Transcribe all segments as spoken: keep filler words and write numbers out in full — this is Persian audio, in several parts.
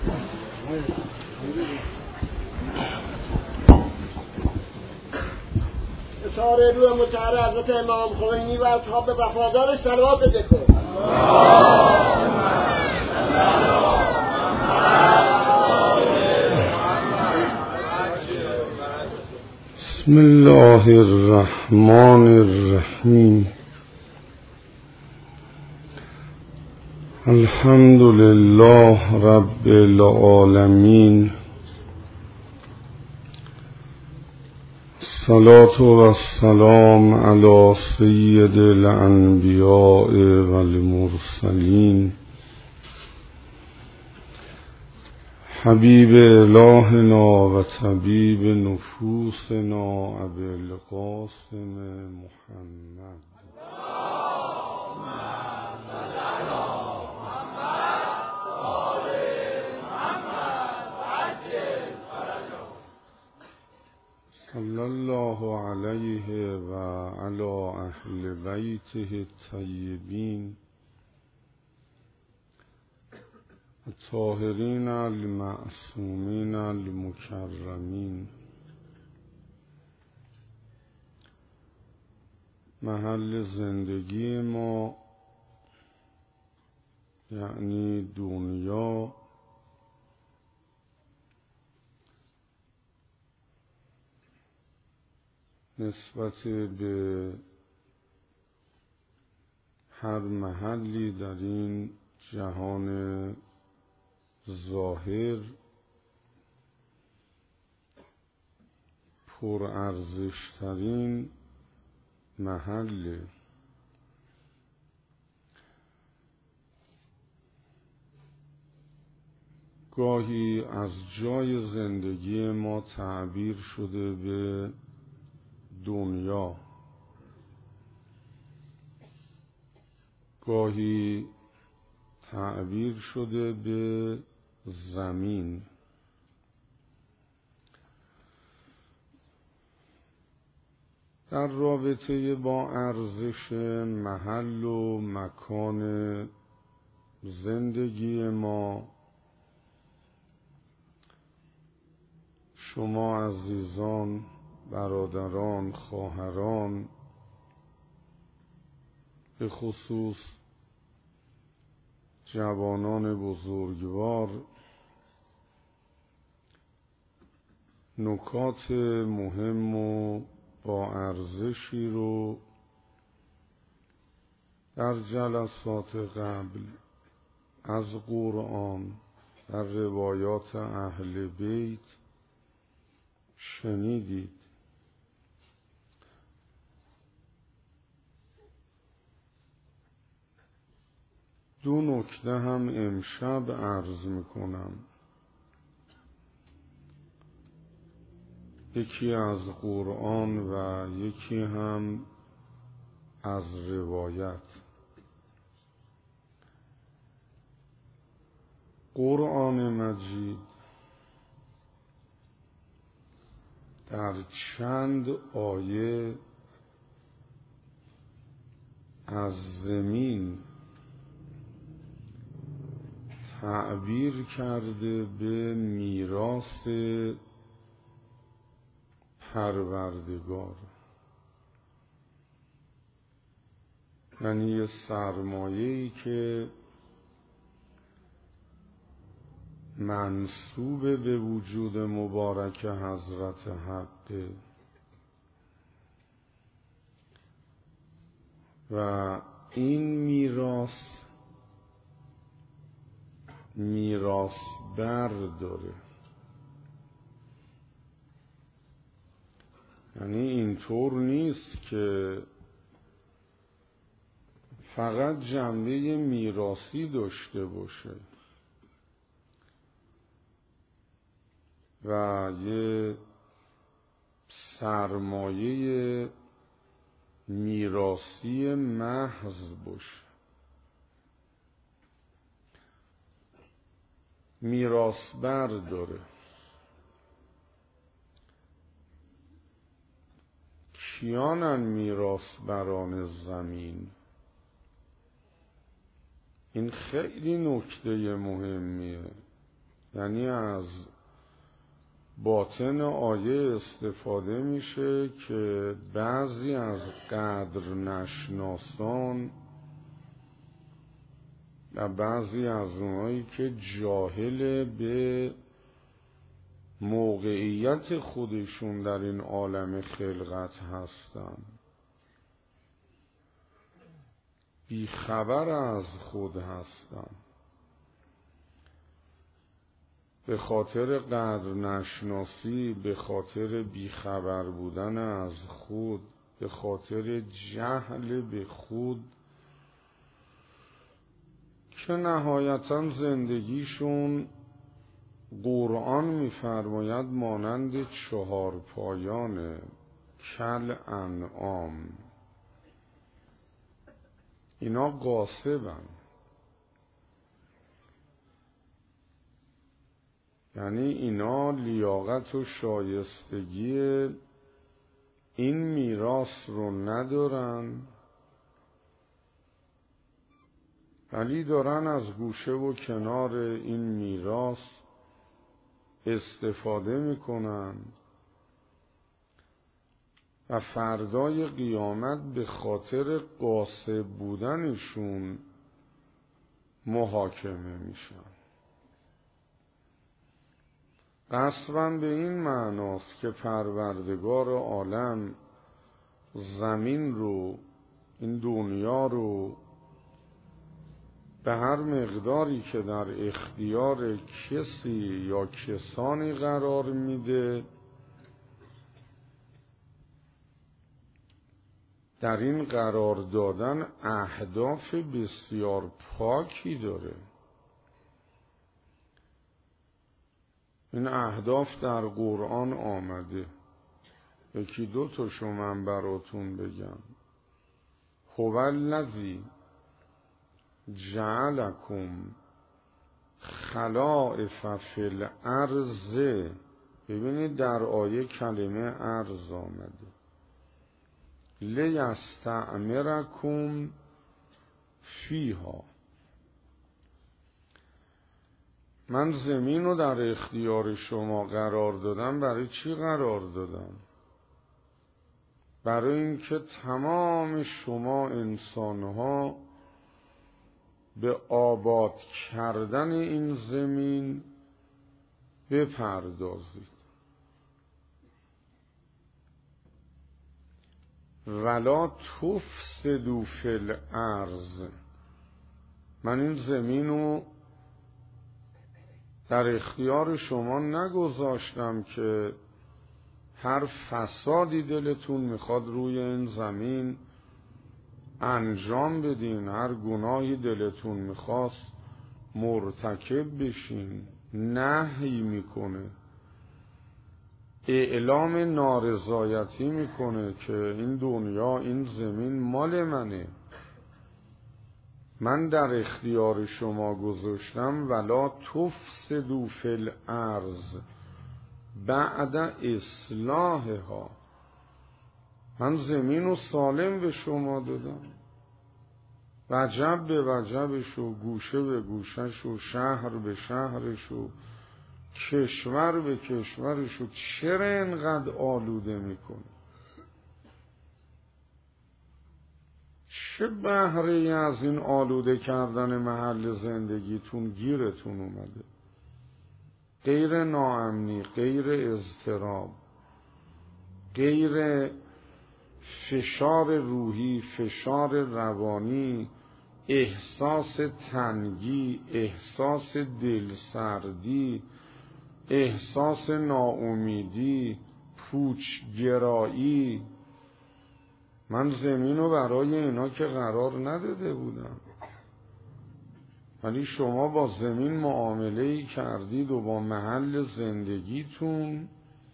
اظهار روح مطهر حضرت امام خمینی و اصحاب وفادارش صلوات بکن. بسم الله الرحمن الرحیم. الحمد لله رب العالمین. الصلاة والسلام علی سید الانبیاء والمرسلین حبیب الهنا و طبیب نفوسنا ابی القاسم محمد. صلی الله علیه و علی اهل بیته الطیبین الطاهرین المعصومین المکرمین. محل زندگی ما یعنی دنیا نسبت به هر محلی در این جهان ظاهر پرارزش‌ترین محل. گاهی از جای زندگی ما تعبیر شده به دنیا، گاهی تعبیر شده به زمین. در رابطه با ارزش محل و مکان زندگی ما، شما عزیزان، برادران، خواهران، به خصوص جوانان بزرگوار، نکات مهم و با ارزشی رو در جلسات قبل از قرآن در روایات اهل بیت شنیدید. دو نکته هم امشب عرض میکنم، یکی از قرآن و یکی هم از روایت. قرآن مجید در چند آیه از زمین تعبیر کرده به میراث پروردگار، یعنی یه سرمایه‌ای که منسوب به وجود مبارک حضرت حق و این میراث میراثبر داره. یعنی اینطور نیست که فقط جنبه میراثی داشته باشه و یه سرمایه میراثی محض باشه. میراثبر داره. کیانن میراثبران زمین؟ این خیلی نکته مهمیه. یعنی از باطن آیه استفاده میشه که بعضی از قدر نشناسان و بعضی از اونایی که جاهل به موقعیت خودشون در این عالم خلقت هستن، بیخبر از خود هستن، به خاطر قدر نشناسی، به خاطر بیخبر بودن از خود، به خاطر جهل به خود، که نهایتا زندگیشون قرآن می‌فرماید مانند چهار پایانه، کل انعام. اینا غاصبن، یعنی اینا لیاقت و شایستگی این میراث رو ندارن، ولی دارن از گوشه و کنار این میراث استفاده میکنن و فردای قیامت به خاطر غاصب بودنشون محاکمه میشن. قصداً به این معناست که پروردگار عالم زمین رو، این دنیا رو به هر مقداری که در اختیار کسی یا کسانی قرار میده، در این قرار دادن اهداف بسیار پاکی داره. این اهداف در قرآن آمده. یکی دو تاشو من براتون بگم. هو الذی جعلکم خلائف فی الارض. ببینید در آیه کلمه ارض آمده. لیستعمرکم فیها. من زمین رو در اختیار شما قرار دادم. برای چی قرار دادم؟ برای اینکه تمام شما انسانها به آباد کردن این زمین بپردازید. ولا تفسدوا فی الارض. من این زمین رو در اختیار شما نگذاشتم که هر فسادی دلتون میخواد روی این زمین انجام بدین، هر گناهی دلتون میخواست مرتکب بشین. نهی میکنه، اعلام نارضایتی میکنه که این دنیا، این زمین مال منه، من در اختیار شما گذاشتم. ولا تفسدوا فی الارض بعد اصلاحها. من زمین و سالم به شما دادم، وجب به وجبش و گوشه به گوشش و شهر به شهرش و کشور به کشورش. و چرا اینقدر آلوده میکنه؟ چه بهره از این آلوده کردن محل زندگیتون گیرتون اومده؟ غیر ناامنی، غیر اضطراب، غیر فشار روحی، فشار روانی، احساس تنگی، احساس دلسردی، احساس ناامیدی، پوچگرایی. من زمین رو برای اینا که قرار نداده بودم، ولی شما با زمین معامله‌ای کردید و با محل زندگیتون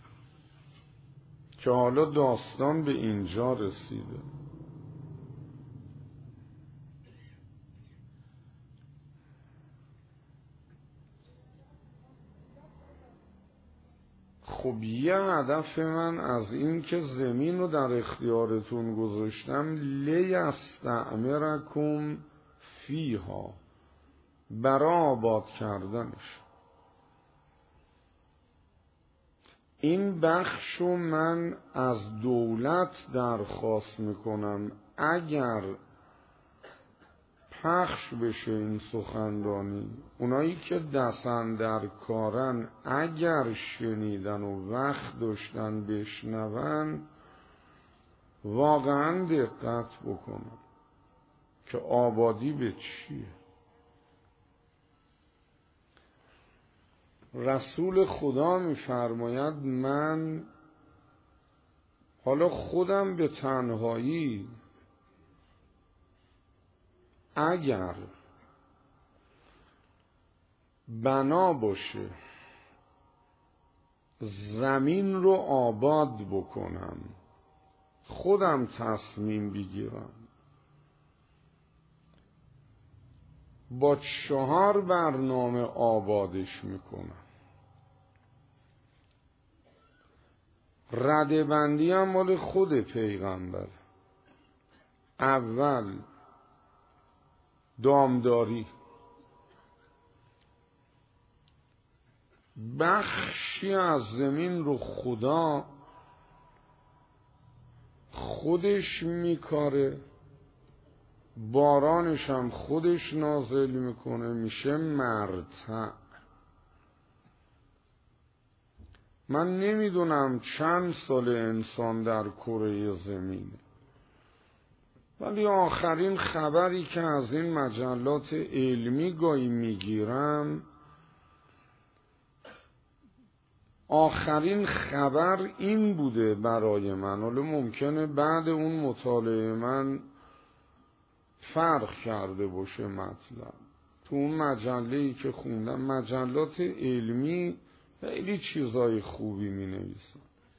که حالا داستان به اینجا رسیده. خب یه هدف من از این که زمین رو در اختیارتون گذاشتم لیستعمرکم فیها، برای آباد کردنش. این بخشو من از دولت درخواست میکنم اگر پخش بشه این سخنرانی، اونایی که دستن در کارن اگر شنیدن و وقت داشتن بشنون، واقعا دقت بکنن که آبادی به چیه. رسول خدا میفرماید من حالا خودم به تنهایی اگر بنا باشه زمین رو آباد بکنم، خودم تصمیم بگیرم با چهار برنامه آبادش میکنم. رده بندی هم مال خود پیغمبر. اول دامداری، بخشی از زمین رو خدا خودش میکاره، بارانش هم خودش نازل میکنه، میشه مرتع. من نمیدونم چند سال انسان در کره زمینه، ولی آخرین خبری که از این مجلات علمی گاهی میگیرم، آخرین خبر این بوده برای من، حالا ممکنه بعد اون مطالعه من فرق کرده باشه مطلب. تو اون مجله‌ای که خوندم، مجلات علمی خیلی چیزای خوبی می نویسن،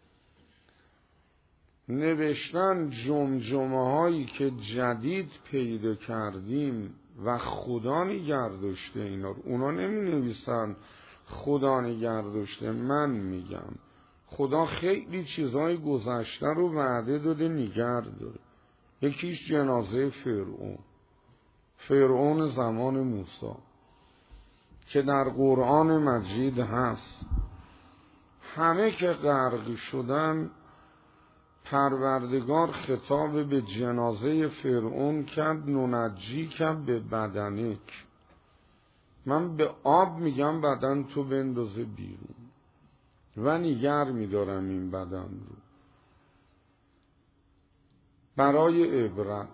نوشتن جمجمه هایی که جدید پیدا کردیم و خدا نگرداشته اینا رو. اونا نمی نویسن خدا نگرداشته، من میگم خدا خیلی چیزای گذشته رو وعده داده نگه داره. یکیش جنازه فرعون فرعون زمان موسی که در قرآن مجید هست. همه که غرق شدن، پروردگار خطاب به جنازه فرعون کرد ننجی کرد به بدنک، من به آب میگم بدن تو بندازه بیرون و نگر میدارم این بدن رو برای عبرت.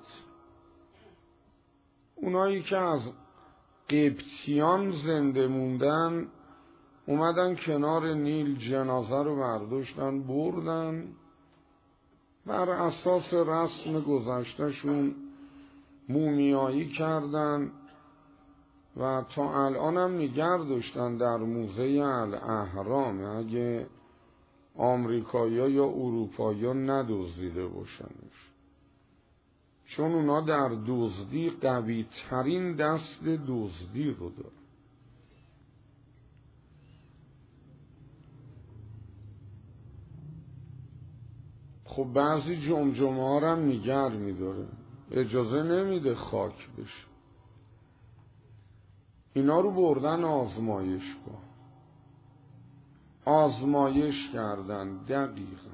اونایی که از قبطیان زنده موندن اومدن کنار نیل، جنازه رو برداشتن بردن، بر اساس رسم گذشتهشون مومیایی کردن و تا الان هم نگه داشتن در موزه الاهرام، اگه آمریکایی‌ها یا اروپایی‌ها ندزدیده باشنش، چون اونا در دزدی قوی ترین دست دزدی رو دارن. خب بعضی جمجمه ها رو هم نگر میداره، اجازه نمیده خاک بشه. اینا رو بردن آزمایشگاه، آزمایش کردن، دقیقا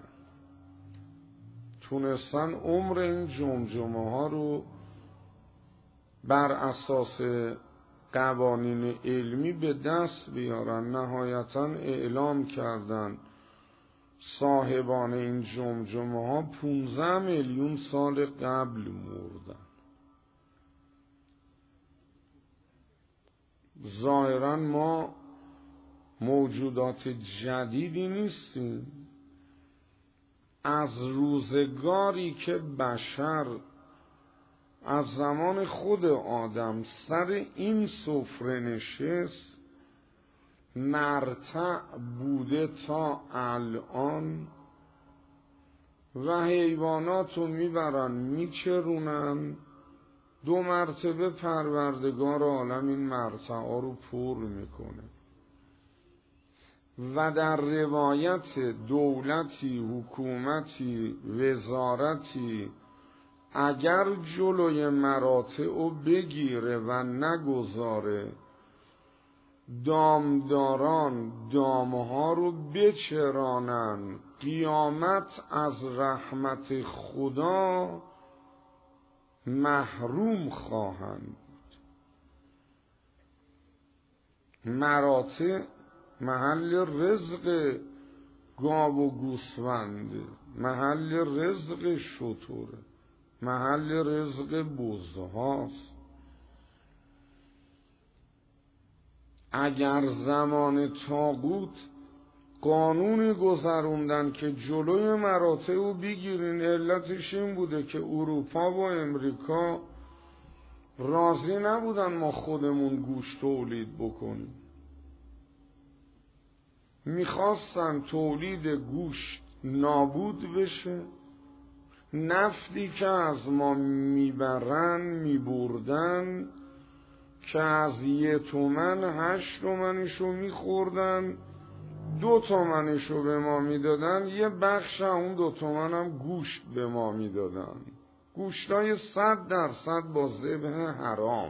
تونستن عمر این جمجمه ها رو بر اساس قوانین علمی به دست بیارن. نهایتا اعلام کردن صاحبان این جمجمه ها پونزده میلیون سال قبل مردن. ظاهرا ما موجودات جدیدی نیستیم، از روزگاری که بشر از زمان خود آدم سر این سفره نشست مرتع بوده تا الان و حیوانات رو میبرن میچرونن، دو مرتبه پروردگار عالم این مرتعا رو پر میکنه و در روایت دولتی، حکومتی، وزارتی اگر جلوی مراتع رو بگیره و نگذاره دامداران دامها رو بچرانن، قیامت از رحمت خدا محروم خواهند بود. مراتع محل رزق گاو و گوسفند، محل رزق شتر، محل رزق بزهاست. اگر زمان طاغوت قانونی گذروندن که جلوی مراتع رو بگیرین، علتش این بوده که اروپا و امریکا راضی نبودن ما خودمون گوشت تولید بکنیم، میخواستن تولید گوشت نابود بشه، نفتی که از ما میبرن میبردن که از یه تومن هشت تومنشو میخوردن، دو تومنشو به ما میدادن، یه بخش اون دو تومن هم گوشت به ما میدادن، گوشتای صد درصد با ذبح حرام.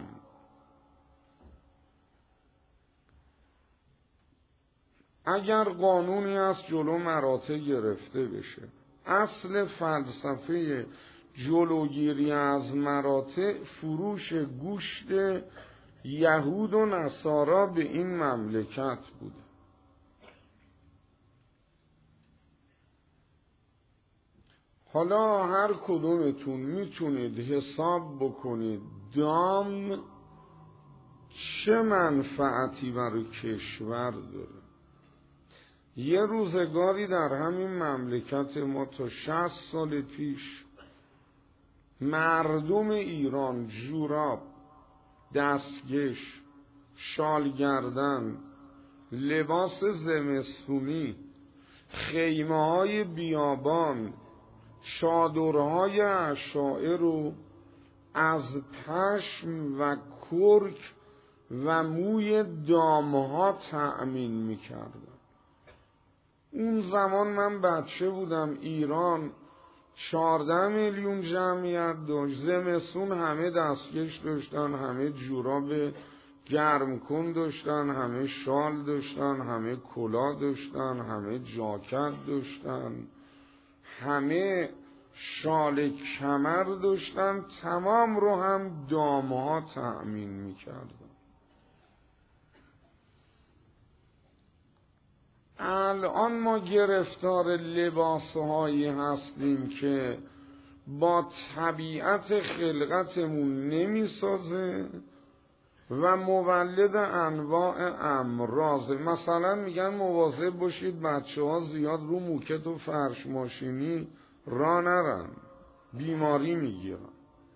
اگر قانونی از جلو مراتع گرفته بشه، اصل فلسفه جلوگیری از مراتع فروش گوشت یهود و نصارا به این مملکت بوده. حالا هر کدومتون میتونید حساب بکنید دام چه منفعتی برای کشور داره. یه روزگاری در همین مملکت ما تا شصت سال پیش مردم ایران جوراب، دستکش، شالگردن، لباس زمستونی، خیمه های بیابان، چادرهای عشائر رو از پشم و کرک و موی دامها تأمین میکردن. اون زمان من بچه بودم، ایران چهارده میلیون جمعیت داشت، زمستون همه دستکش داشتن، همه جوراب گرم کن داشتن، همه شال داشتن، همه کلاه داشتن، همه جاکت داشتن، همه شال کمر داشتن، تمام رو هم دامها تأمین میکردن. الان ما گرفتار لباسهایی هستیم که با طبیعت خلقتمون نمیسازه و مولد انواع امراض. مثلا میگن مواظب باشید بچه ها زیاد رو موکت و فرش ماشینی را نرن، بیماری میگیرن.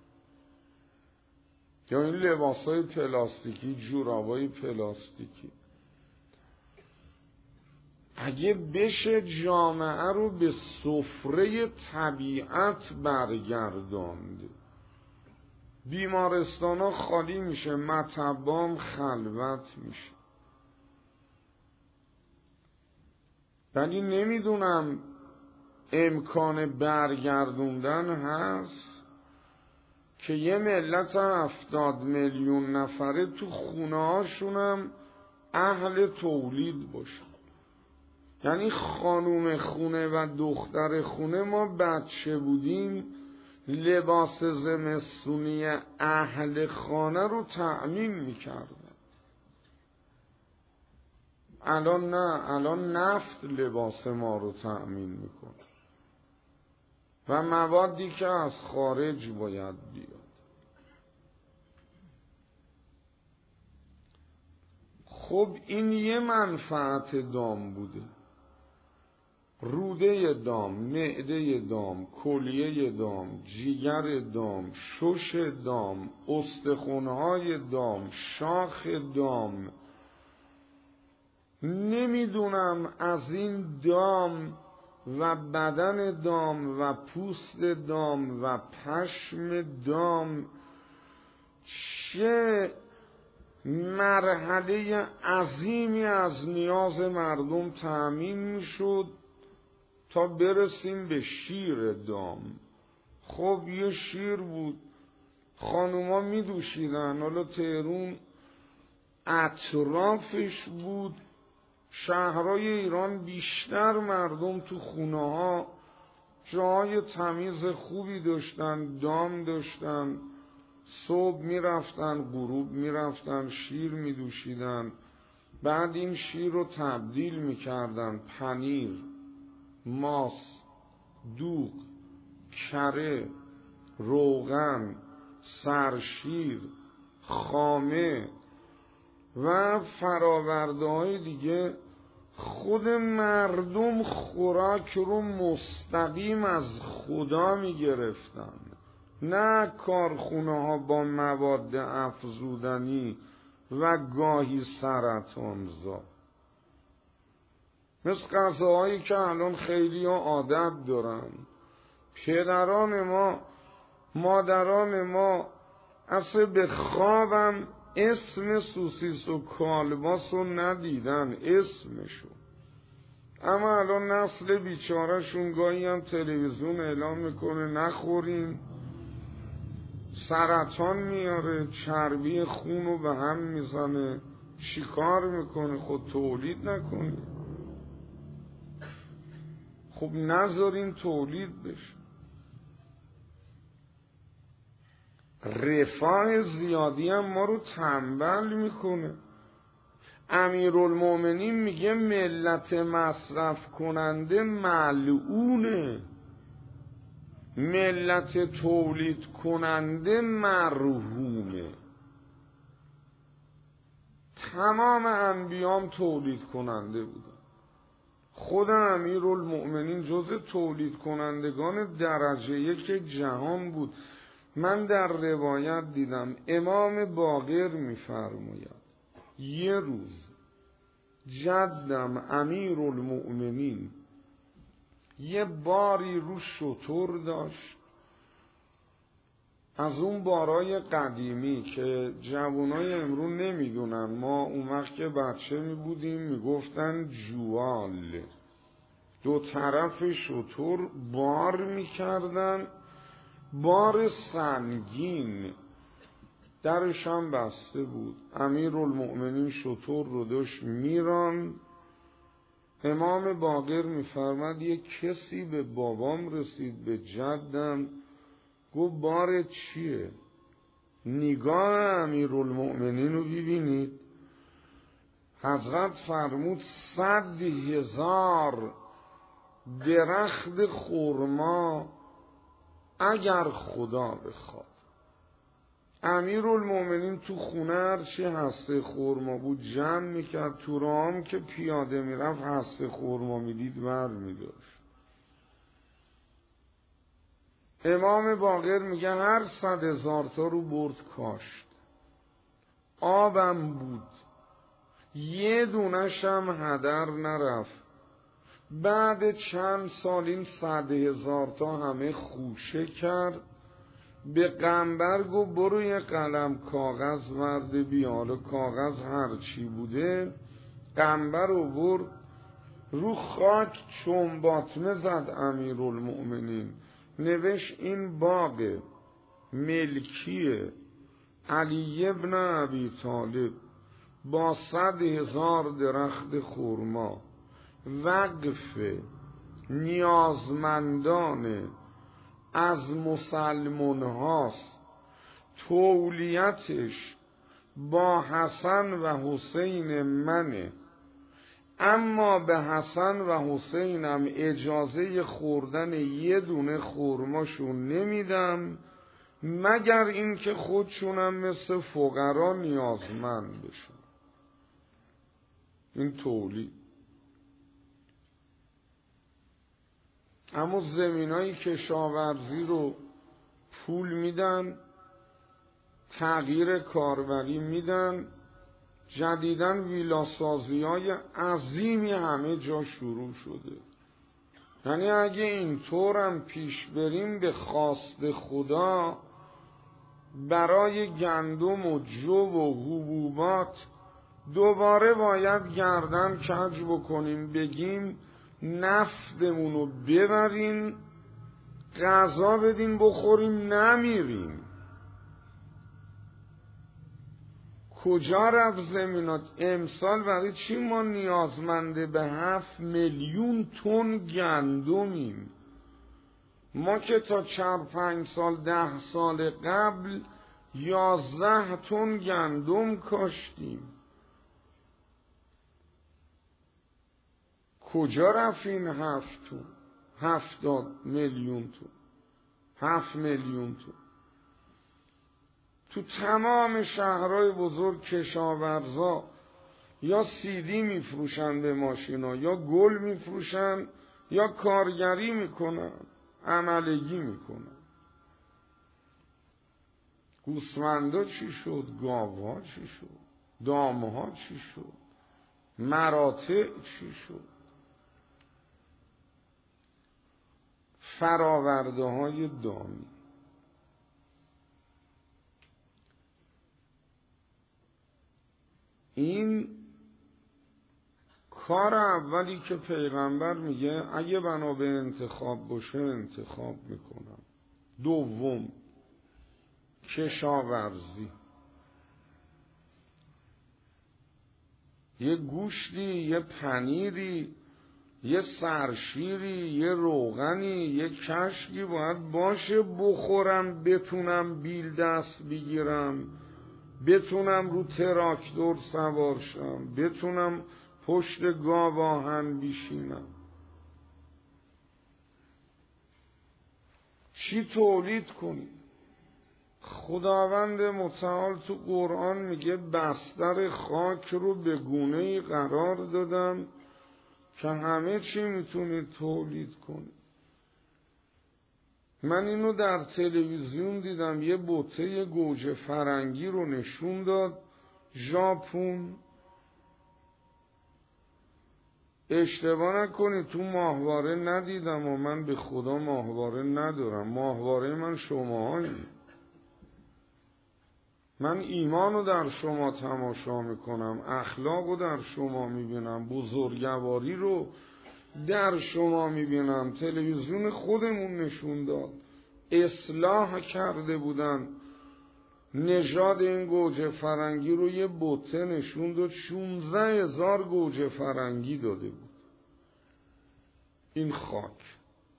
یا این لباسهای پلاستیکی، جورابای پلاستیکی، اگه بشه جامعه رو به سفره طبیعت برگرداند، بیمارستان ها خالی میشه، مطبام خلوت میشه. ولی نمیدونم امکان برگردوندن هست که یه ملت هفتاد میلیون نفره تو خونه هاشونم اهل تولید باشه. یعنی خانوم خونه و دختر خونه ما بچه بودیم لباس زمستونی اهل خانه رو تأمین میکردن. الان نه، الان نفت لباس ما رو تأمین میکنه و موادی که از خارج باید بیاد. خب این یه منفعت دام بوده، روده دام، معده دام، کلیه دام، جیگر دام، شش دام، استخوان‌های دام، شاخ دام. نمیدونم از این دام و بدن دام و پوست دام و پشم دام چه مرحله عظیمی از نیاز مردم تأمین میشد تا برسیم به شیر دام. خب یه شیر بود، خانوما می دوشیدن. حالا تهرون اطرافش بود. شهرهای ایران بیشتر مردم تو خونه ها جای تمیز خوبی داشتن، دام داشتن، صبح می رفتن، غروب می رفتن، شیر می دوشیدن، بعد این شیر رو تبدیل می کردن پنیر، ماست، دوغ، کره، روغن، سرشیر، خامه و فراورده های دیگه. خود مردم خوراک رو مستقیم از خدا می گرفتن، نه کارخونه ها با مواد افزودنی و گاهی سرطانزا، مثل غذاهایی که الان خیلی ها عادت دارن. پدران ما، مادران ما اصلا به خوابم اسم سوسیس و کالباس رو ندیدن، اسمشو. اما الان نسل بیچارهشون گاهی هم تلویزیون اعلام میکنه نخورین، سرطان میاره، چربی خون رو به هم میزنه. چی کار میکنه؟ خود تولید نکنی؟ خب نذارین تولید بشه. رفاه زیادی هم ما رو تنبل میکنه. امیرالمومنین میگه ملت مصرف کننده ملعونه، ملت تولید کننده مرحومه. تمام انبیام تولید کننده بودن. خود امیرالمومنین جز تولید کنندگان درجه یک جهان بود. من در روایت دیدم امام باقر میفرماید یه روز جدم امیرالمومنین یه باری رو شتر داشت، از اون بارای قدیمی که جوانای امرون نمیدونن. ما اون وقت که بچه می بودیم میگفتن جوال. دو طرف شتر بار میکردن، بار سنگین، درش هم بسته بود. امیرالمومنین شتر رو داشت میران. امام باقر میفرماد یک کسی به بابام رسید، به جدم، گفت بار چیه؟ نگاه امیرالمومنین رو ببینید. حضرت فرمود صد هزار درخت خرما اگر خدا بخواد. امیرالمومنین تو خونه هرچی هسته خرما بود جمع میکرد، تو راهم که پیاده میرفت هسته خرما میدید بر میداشت. امام باقر میگه هر صد هزار تا رو برد کاشت. آبم بود، یه دونشم هدر نرفت. بعد چند سال این صد هزار تا همه خوشه کرد. به قنبر گفت برو یه قلم کاغذ ورده بیار. کاغذ هرچی بوده قنبر رو برد، رو خاک چنباتمه زد امیرالمومنین، نوشت این باغ ملکی علی ابن ابی طالب با صد هزار درخت خرما، وقف نیازمندان از مسلمان هاست، تولیتش با حسن و حسین منه، اما به حسن و حسینم اجازه خوردن یه دونه خرماشون نمیدم مگر اینکه خودشونم مثل فقرا نیازمند بشن. این تولید. اما زمینای کشاورزی رو پول میدن، تغییر کاربری میدن، جدیدن ویلاسازی های عظیمی همه جا شروع شده. یعنی اگه اینطورم پیش بریم به خواست خدا برای گندم و جو و حبوبات دوباره باید گردن کج بکنیم، بگیم نفتمون رو ببرین غذا بدین بخوریم، نمیریم. کجا رفت زمینات؟ امسال برای چی ما نیازمنده به هفت میلیون تن گندمیم؟ ما که تا چهار پنج سال ده سال قبل یازده تن گندم کاشتیم. کجا رفت این هفت تن؟ هفتاد میلیون تن، هفت میلیون تن. تو تمام شهرهای بزرگ کشاورزا یا سیدی میفروشن به ماشینا، یا گل میفروشن، یا کارگری میکنن، عملگی میکنن. گوسفندا چی شد؟ گاوها چی شد؟ دامها چی شد؟ مراتع چی شد؟ فراورده های دامی. این کار اولی که پیغمبر میگه اگه بنا به انتخاب باشه انتخاب میکنم. دوم کشاورزی. یه گوشتی، یه پنیری، یه سرشیری، یه روغنی، یه کشکی باید باشه بخورم، بتونم بیل دست بگیرم، بتونم رو تراکتور سوار شم، بتونم پشت گاو آهن بشینم. چی تولید کنی؟ خداوند متعال تو قرآن میگه بستر خاک رو به گونه‌ای قرار دادم که همه چی میتونی تولید کنی. من اینو در تلویزیون دیدم، یه بوته گوجه فرنگی رو نشون داد ژاپن. اشتباه نکنید تو ماهواره ندیدم و من به خدا ماهواره ندارم. ماهواره من شماهایی. من ایمانو در شما تماشا میکنم، اخلاقو در شما میبینم، بزرگواری رو در شما میبینم. تلویزیون خودمون نشون داد اصلاح کرده بودن نژاد این گوجه فرنگی رو، یه بوته نشون داد شونزده هزار گوجه فرنگی داده بود این خاک.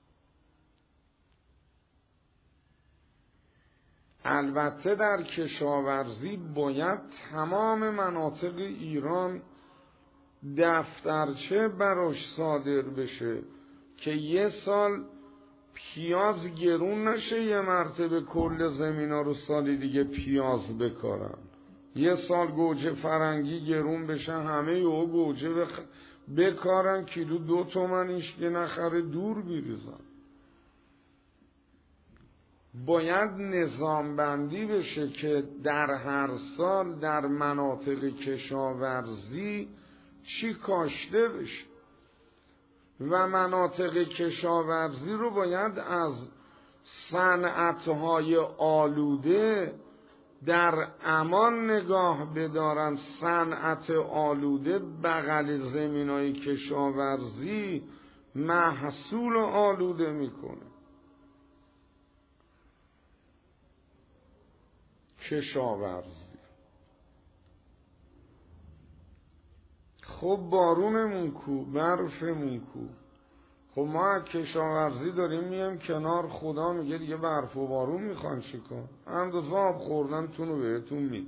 البته در کشاورزی باید تمام مناطق ایران دفترچه براش صادر بشه که یه سال پیاز گرون نشه، یه مرتبه کل زمینا رو سالی دیگه پیاز بکارن. یه سال گوجه فرنگی گرون بشه همه یه گوجه بخ... بکارن، کیلو دو تومنیش که نخره دور بیریزن. باید نظام بندی بشه که در هر سال در مناطق کشاورزی چی کاشته بشه و مناطق کشاورزی رو باید از صنعتهای آلوده در امان نگاه بدارن. صنعت آلوده بغل زمینای کشاورزی محصول آلوده میکنه. کشاورزی خب بارونمون کو، برفمون کو. خب ما کشاورزی داریم میام کنار، خدا میگه دیگه برف و بارون میخوان چیکار؟ اندازه آب خوردن تونو بهتون میده.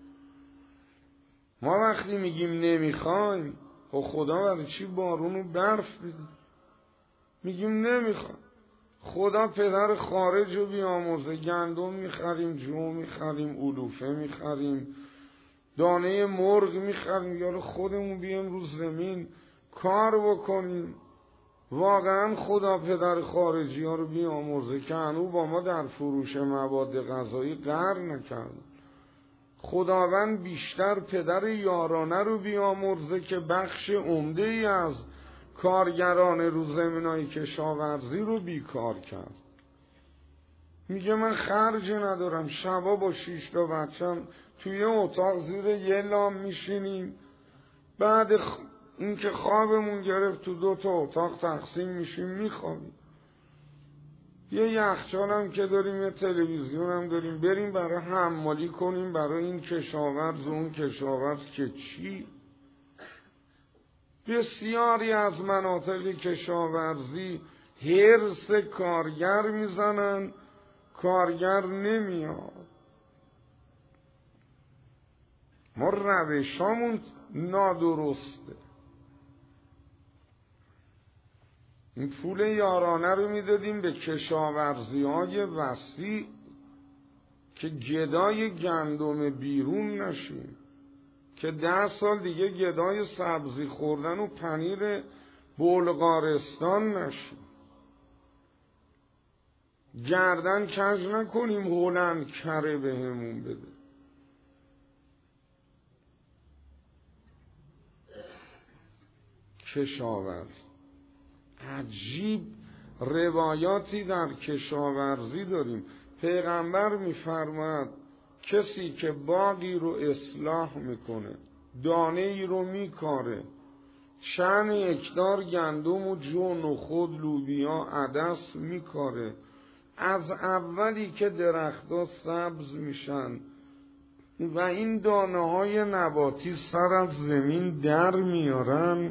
ما وقتی میگیم نمیخوایم، خب خدا برای چی بارون و برف بده؟ میگیم نمیخوایم. خدا پدر خارج رو بیامرزه، گندم میخریم، جو میخریم، علوفه میخریم، دانه مرغ میخریم، یارو خودمون بیام رو زمین کار بکنیم. واقعا خدا پدر خارجی ها رو بیامرزه که هنو با ما در فروش مواد غذایی قهر نکرد. خداوند بیشتر پدر یارانه رو بیامرزه که بخش عمده ای از کارگران رو زمینای کشاورزی رو بیکار کرد. میگه من خرج ندارم، شبا با شیش تا بچم توی اتاق زیر یه لام میشینیم، بعد خ... این که خوابمون گرفت تو دو تا اتاق تقسیم میشیم میخوابیم. یه یخچال هم که داریم، یه تلویزیون هم داریم، بریم برای حمالی کنیم برای این کشاورز و اون کشاورز که چی؟ بسیاری از مناطق کشاورزی حرص کارگر میزنن، کارگر نمیاد. ما روشامون نادرسته. این پول یارانه رو میدادیم به کشاورزی های وسیع که گدای گندم بیرون نشیم، که ده سال دیگه گدای سبزی خوردن و پنیر بلغارستان نشیم. گردن کج نکنیم هلند کره بهمون بده. کشاورز عجیب روایاتی در کشاورزی داریم. پیغمبر میفرماید کسی که باغی رو اصلاح میکنه، دانه ای رو میکاره، چند هکتار گندم و جو، نخود، لوبیا، عدس میکاره، از اولی که درختها سبز میشن و این دانه های نباتی سر از زمین در میارن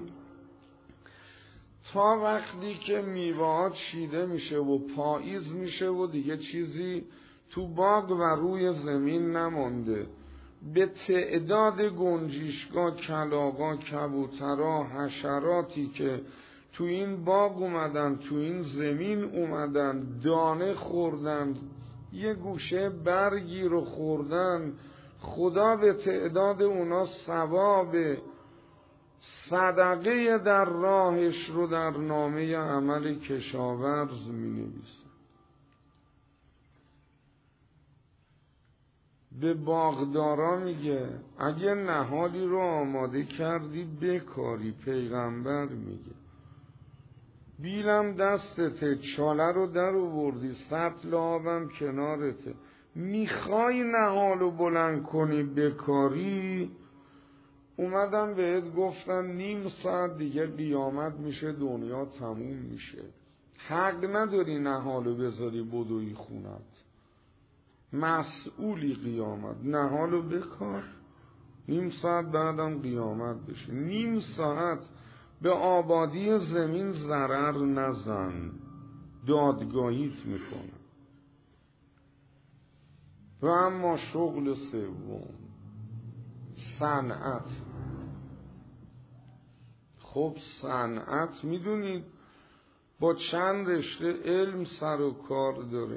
تا وقتی که میوه‌ها چیده میشه و پاییز میشه و دیگه چیزی تو باغ و روی زمین نمانده، به تعداد گنجشک‌ها، کلاغا، کبوترها، حشراتی که تو این باغ اومدن، تو این زمین اومدن، دانه خوردن، یه گوشه برگی رو خوردن، خدا به تعداد اونا ثواب صدقه در راهش رو در نامه عمل کشاورز می نویسه. به باغدارا میگه اگه نهالی رو آماده کردی بکاری. پیغمبر میگه بیلم دستته، چاله رو در آوردی، سطل آبم کنارته، میخوای نهالو بلند کنی بکاری، اومدن بهت گفتن نیم ساعت دیگه قیامت میشه، دنیا تموم میشه، حق نداری نهالو بذاری بدوی خونت، مسئولی قیامت، نهالو بکار، نیم ساعت بعدم قیامت بشه. نیم ساعت به آبادی زمین ضرر نزن، دادگاهیت میکنه. و اما شغل سوم صنعت. خب صنعت میدونید با چند رشته علم سر و کار داره.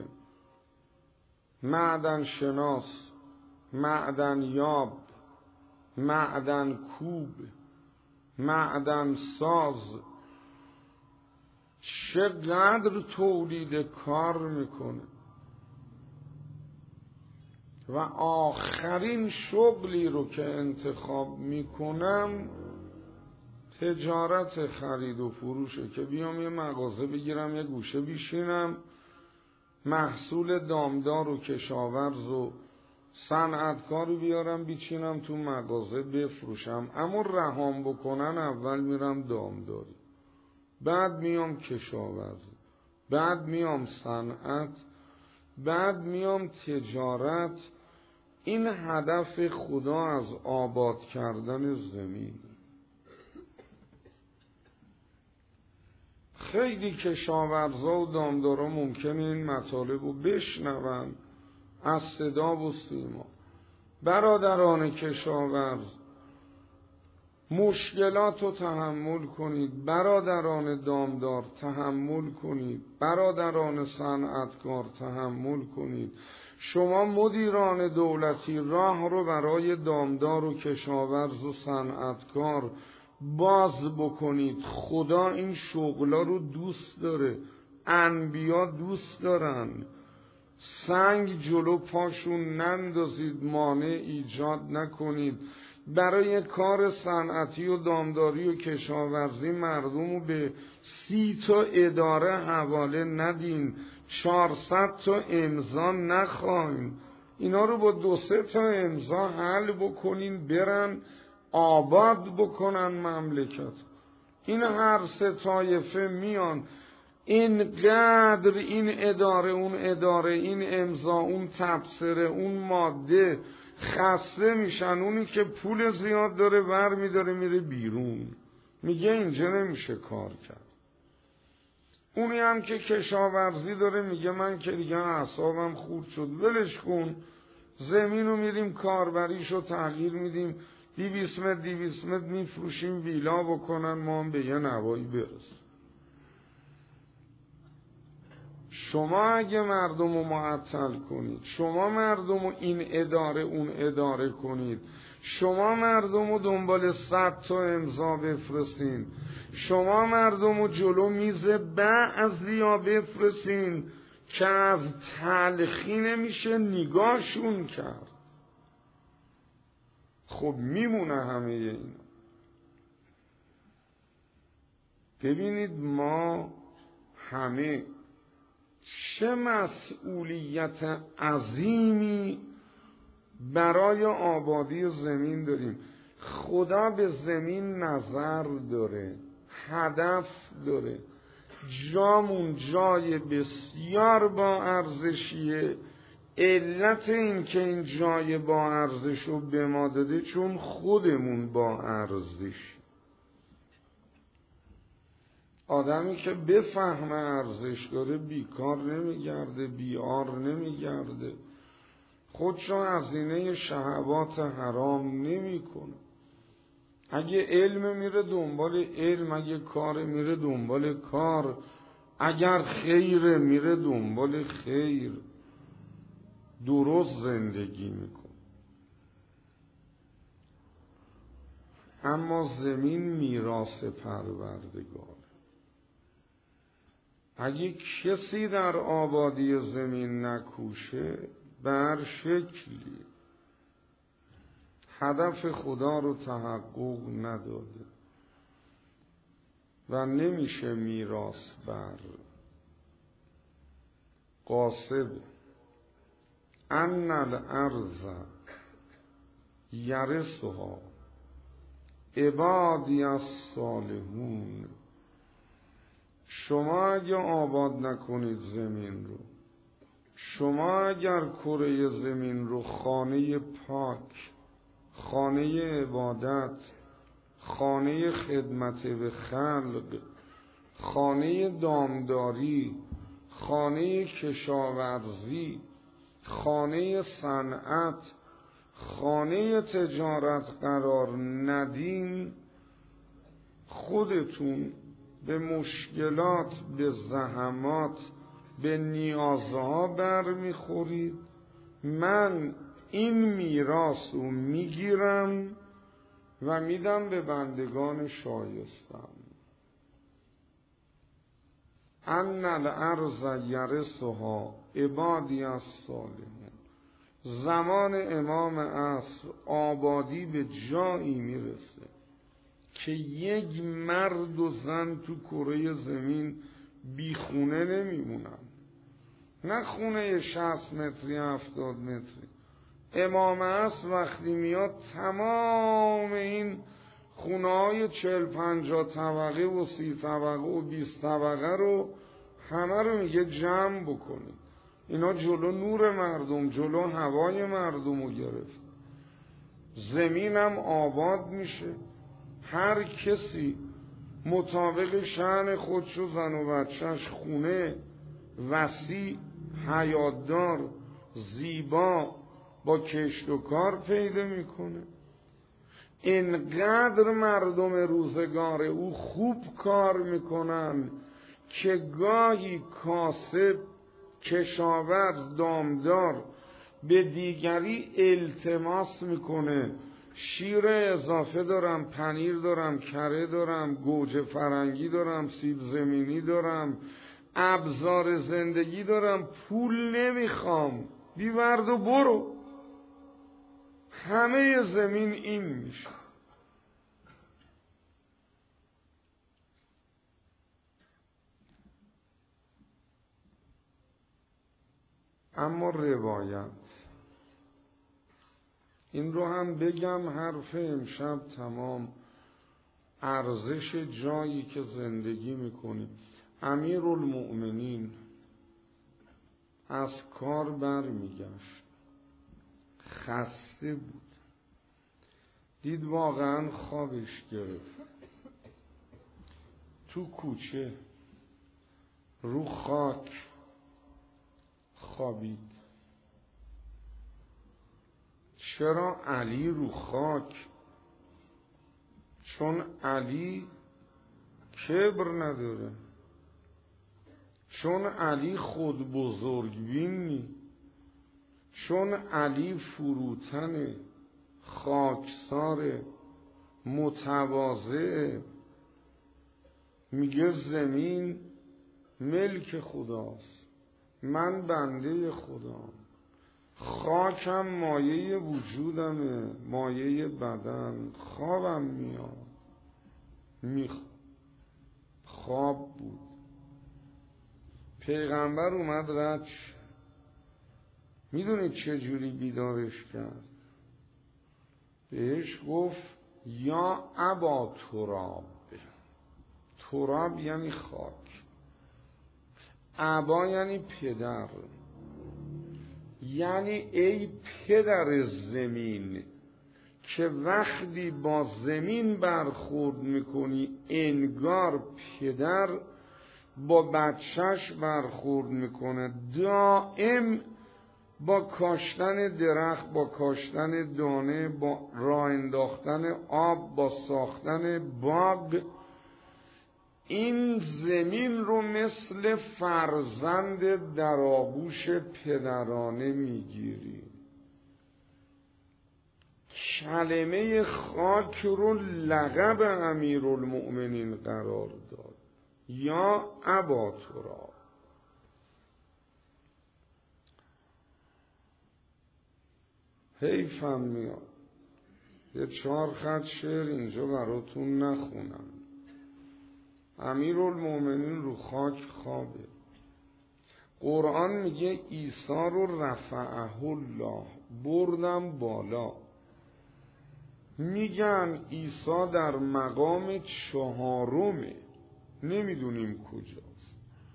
معدن شناس، معدن یاب، معدن کوب، معدن ساز، چقدر تولید کار میکنه. و آخرین شغلی رو که انتخاب میکنم تجارت خرید و فروشه، که بیام یه مغازه بگیرم، یه گوشه بیشینم، محصول دامدار و کشاورز و صنعتکار رو بیارم بیچینم تو مغازه بفروشم. اما رهام بکنن اول میرم دامداری، بعد میام کشاورزی، بعد میام صنعت، بعد میام تجارت. این هدف خدا از آباد کردن زمین. خیلی کشاورزا و دامدارا ممکنه این مطالب رو بشنون از صدا و سیما. برادران کشاورز مشکلات رو تحمل کنید، برادران دامدار تحمل کنید، برادران صنعتکار تحمل کنید. شما مدیران دولتی راه رو برای دامدار و کشاورز و صنعتکار باز بکنید. خدا این شغلا رو دوست داره، انبیا دوست دارن. سنگ جلو پاشون نندازید، مانع ایجاد نکنید. برای کار صنعتی و دامداری و کشاورزی مردم رو به سی تا اداره حواله ندین، چهارصد تا امضا نخواین. اینا رو با دو سه تا امضا حل بکنین، برن آباد بکنن مملکت. این هر سه طایفه میان اینقدر این اداره اون اداره، این امضا اون تبصره اون ماده خسته میشن. اونی که پول زیاد داره ور میداره میره بیرون، میگه اینجا نمیشه کار کرد. اونی هم که کشاورزی داره میگه من که دیگه اعصابم خورد شد، ولش کن، زمین رو میریم کاربریشو تغییر میدیم، دیویس متر دیویس متر میفروشیم ویلا بکنن، ما هم به یه نوایی برسیم. شما اگه مردم رو معطل کنید، شما مردم رو این اداره اون اداره کنید، شما مردم رو دنبال صد تا امضا بفرستین، شما مردم رو جلو میز بعضیا بفرستین که از تلخی نمیشه نگاهشون کرد، خب میمونه همه اینا. ببینید ما همه چه مسئولیت عظیمی برای آبادی زمین داریم. خدا به زمین نظر داره، هدف داره. جامون جای بسیار با ارزشیه. علت این که این جای با ارزش رو به ما داده چون خودمون با ارزش. آدمی که بفهمه ارزش داره بیکار نمیگرده، بیار نمیگرده، خودشو هزینه شهوات حرام نمیکنه. اگه علم میره دنبال علم، اگه کار میره دنبال کار، اگر خیر میره دنبال خیر، درست زندگی میکنه. اما زمین میراث پروردگار. اگه کسی در آبادی زمین نکوشه به هر شکلی هدف خدا رو تحقق نداده و نمیشه میراث بر. قاصد ان الارض یرثها عبادی الصالحون. شما اگه آباد نکنید زمین رو، شما اگر کره زمین رو خانه پاک، خانه عبادت، خانه خدمت به خلق، خانه دامداری، خانه کشاورزی، خانه صنعت، خانه تجارت قرار ندین، خودتون به مشکلات، به زحمات، به نیازها برمیخورید. من این میراث رو میگیرم و میدم به بندگان شایستم. ان الارض یرثها عبادی الصالحون. زمان امام عصر آبادی به جایی میرسه که یک مرد و زن تو کره زمین بی خونه نمیمونن. نه خونه شصت متری هفتاد متری. امام عصر وقتی میاد تمام این خونه های چل پنجاه طبقه و سی طبقه و بیست طبقه رو همه رو میگه جمع بکنید. اینا جلو نور مردم، جلو هوای مردم رو گرفت. زمینم آباد میشه. هر کسی مطابق شأن خودش و زن و بچهش خونه وسیع، حیاتدار، زیبا، با کشت و کار پیدا میکنه. اینقدر مردم روزگار او خوب کار میکنن که گاهی کاسب، کشاورز، دامدار به دیگری التماس میکنه شیر اضافه دارم، پنیر دارم، کره دارم، گوجه فرنگی دارم، سیب زمینی دارم، ابزار زندگی دارم، پول نمیخوام، بیورد و برو. همه زمین این میشه. اما روایت، این رو هم بگم حرف امشب تمام، ارزش جایی که زندگی میکنیم. امیرالمؤمنین از کار برمیگشت، خسته بود، دید واقعا خوابش گرفت، تو کوچه رو خاک خوابید. چرا علی رو خاک؟ چون علی کبر نداره، چون علی خود بزرگبینی، چون علی فروتن خاکسار متواضع، میگه زمین ملک خداست، من بنده خدام، خاکم مایه وجودمه، مایه بدن، خوابم میاد. میخ خواب بود. پیغمبر اومد رد شد. میدونید چه جوری بیدارش کرد؟ بهش گفت یا ابا تراب. تراب یعنی خاک، ابا یعنی پدر، یعنی ای پدر زمین که وقتی با زمین برخورد میکنی انگار پدر با بچهش برخورد میکنه. دائم با کاشتن درخت، با کاشتن دانه، با راه انداختن آب، با ساختن باغ این زمین رو مثل فرزند در آغوش پدرانه میگیری. کلمه خاک رو لقب امیرالمؤمنین قرار داد، یا ابا تراب. حیفم میاد یه چهار خط شعر اینجا براتون نخونم. امیرالمؤمنین رو خاک خوابه. قرآن میگه عیسی رو رفعه الله، بردم بالا. میگن عیسی در مقام چهارمه، نمیدونیم کجاست.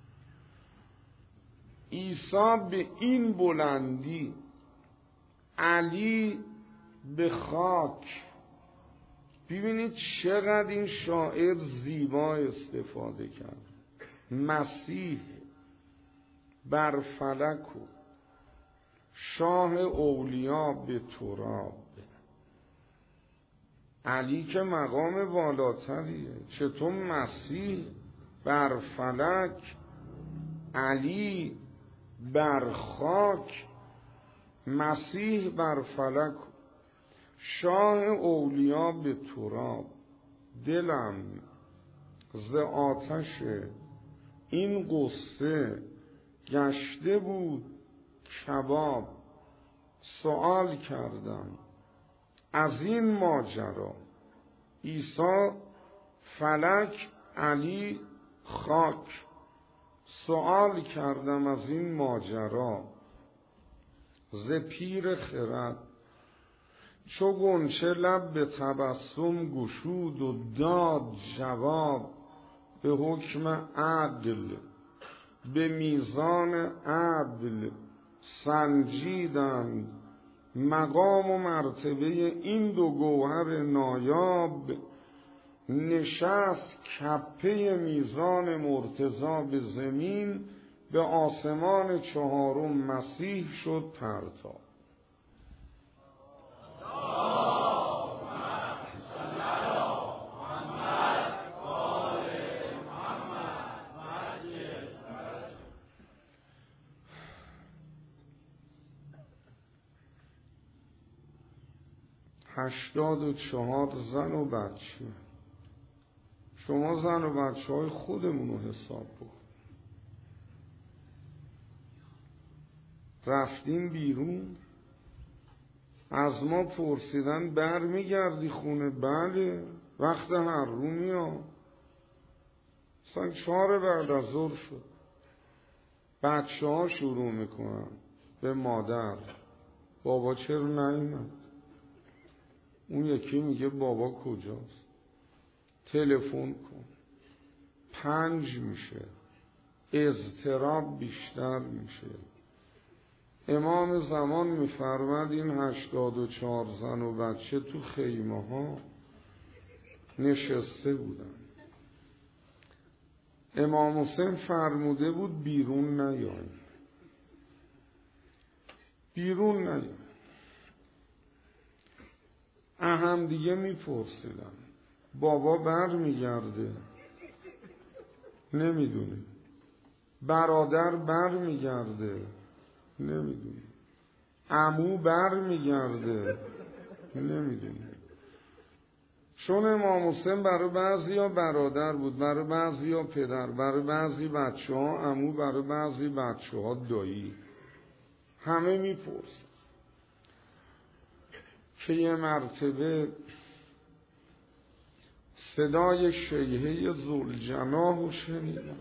عیسی به این بلندی، علی به خاک. ببینید چقدر این شاعر زیبا استفاده کرد. مسیح بر فلک و شاه اولیا به تراب. علی که مقام بالاتریه، چطور مسیح بر فلک، علی بر خاک. مسیح بر فلک، شاه اولیا به تراب. دلم ز آتش این قصه گشته بود کباب. سوال کردم از این ماجرا، عیسی فلک، علی خاک. سوال کردم از این ماجرا ز پیر خرد. چو غنچه لب به تبسم گشود و داد جواب. به حکم عدل به میزان عدل سنجیدند مقام و مرتبه این دو گوهر نایاب. نشست کپه میزان مرتضی به زمین، به آسمان چهارم مسیح شد پرتاب. هشتاد و چهار زن و بچه. شما زن و بچه های خودمون رو حساب بکن. رفتیم بیرون، از ما پرسیدن بر میگردی خونه؟ بله. وقت هر رو میام. مثلا چهار بعد از ظهر شد، بچه ها شروع میکنن به مادر بابا چرا نیومد؟ اون یکی میگه بابا کجاست؟ تلفن کن. پنج میشه، اضطراب بیشتر میشه. امام زمان میفرماد این هشتاد و چهار زن و بچه تو خیمه ها نشسته بودن. امام حسین فرموده بود بیرون نیاین، بیرون نیاین. اهم دیگه میپرسیدن بابا بر میگرده؟ نمیدونه. برادر بر میگرده؟ نمیدونه. عمو بر میگرده؟ نمیدونه. چون امام حسین برای بعضی ها برادر بود، برای بعضی ها پدر، برای بعضی بچه ها عمو، برای بعضی بچه ها دایی. همه میپرسن. که یه مرتبه صدای شیهه ذوالجناح رو شنیدن،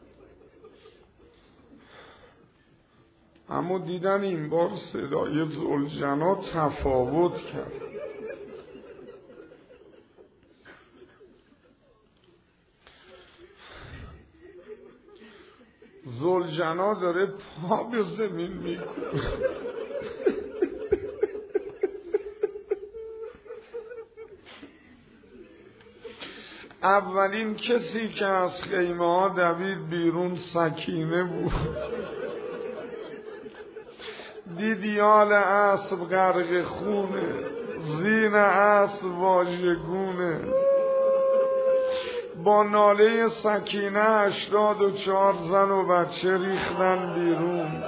اما دیدن این بار صدای ذوالجناح تفاوت کرد. ذوالجناح داره پا به زمین میکنه. اولین کسی که از خیمه ها دوید بیرون سکینه بود. دید یال اسب غرق خونه، زین اسب واژگونه. با ناله سکینه هشتاد و چهار زن و بچه ریختن بیرون.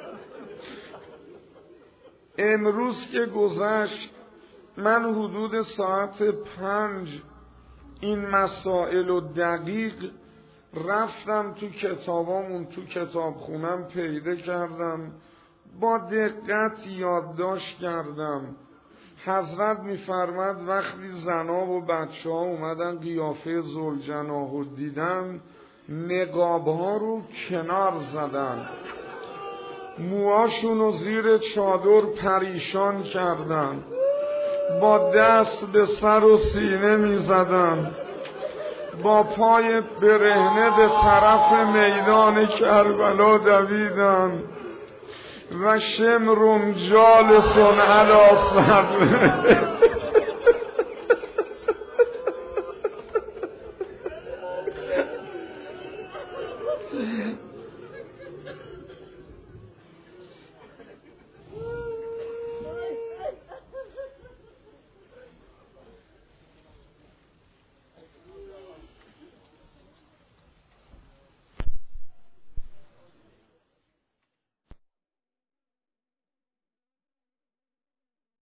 امروز که گذشت من حدود ساعت پنج این مسائل و دقیق رفتم تو کتابامون، تو کتاب خونم پیدا کردم، با دقت یادداشت کردم. حضرت میفرماد وقتی زنا و بچه ها اومدن قیافه ذوالجناح رو دیدن، نقاب ها رو کنار زدن، موهاشون رو زیر چادر پریشان کردن، با دست به سر و سینه می زدن، با پای برهنه به طرف میدان کربلا دویدن و شمرون جالسون علی صدر